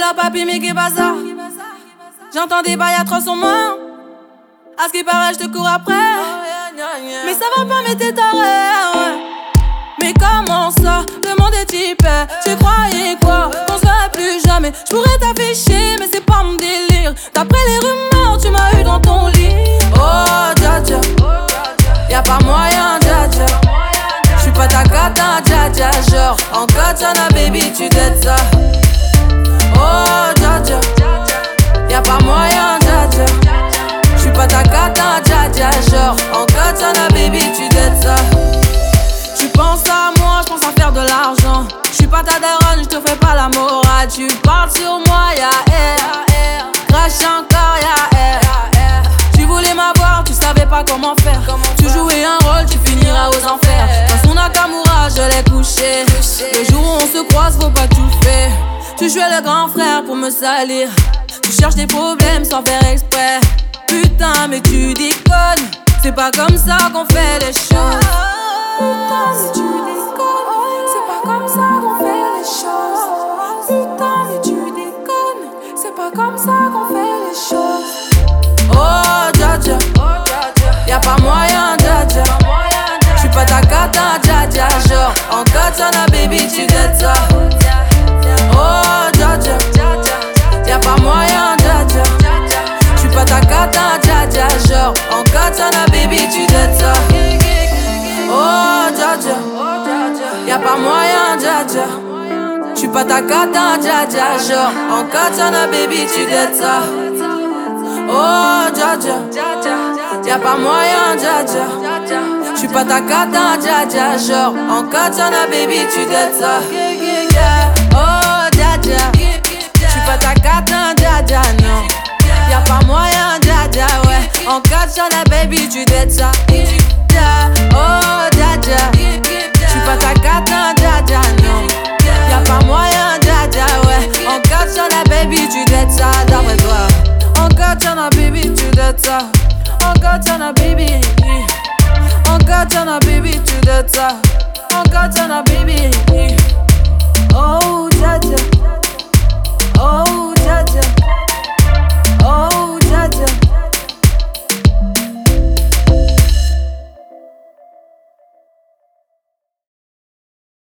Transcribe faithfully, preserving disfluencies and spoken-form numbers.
alors papi mais qu'est pas ça? J'entends des bails atroces sur moi. À ce qui paraît je te cours après. Mais ça va pas mais t'es taré, ouais. Mais comment ça, le monde est typé. Tu croyais quoi, qu'on se verrait plus jamais. J'pourrais t'afficher mais c'est pas mon délire. D'après les rumeurs tu m'as eu dans ton lit. Oh dja dja, y'a pas moyen dja dja. J'suis pas ta cata dja dja. Genre en katana baby tu t'aides ça. Oh dja dja, y'a pas moyen dja dja. J'suis pas ta cata dja dja. Genre en katana baby tu t'aides ça. Tu penses à moi, j'pense à faire de l'argent. J'suis pas ta daronne, j'te fais pas la morale. Tu parles sur moi, y'a air. Crash encore, y'a air. Tu voulais m'avoir, tu savais pas comment faire. Tu jouais un rôle, tu finiras aux enfers. Dans son Nakamura, je l'ai couché. Le jour où on se croise, faut pas tout faire. Tu jouais le grand frère pour me salir. Tu cherches des problèmes sans faire exprès. Putain, mais tu déconnes. C'est pas comme ça qu'on fait les choses. Putain, mais tu déconnes. C'est pas comme ça qu'on fait les choses. Putain, mais tu déconnes. C'est pas comme ça qu'on fait les choses. Oh dja dja, y'a pas moyen dja dja. J'suis pas ta cata dja dja. Genre en katana baby tu t'aides ça. Oh dja dja, y'a pas moyen dja dja. J'suis pas ta cata dja dja. Genre en katana baby tu t'aides ça. Oh dja dja, y'a pas moyen dja dja. J'suis pas ta cata dja dja. Genre en katana baby tu t'aides ça. Oh dja dja, y'a pas moyen dja dja. J'suis pas ta cata dja dja. Genre en katana baby tu t'aides ça. Oh dja dja, j'suis pas ta cata dja dja non. Y'a pas moyen dja dja ouais. En katana baby tu t'aides ça.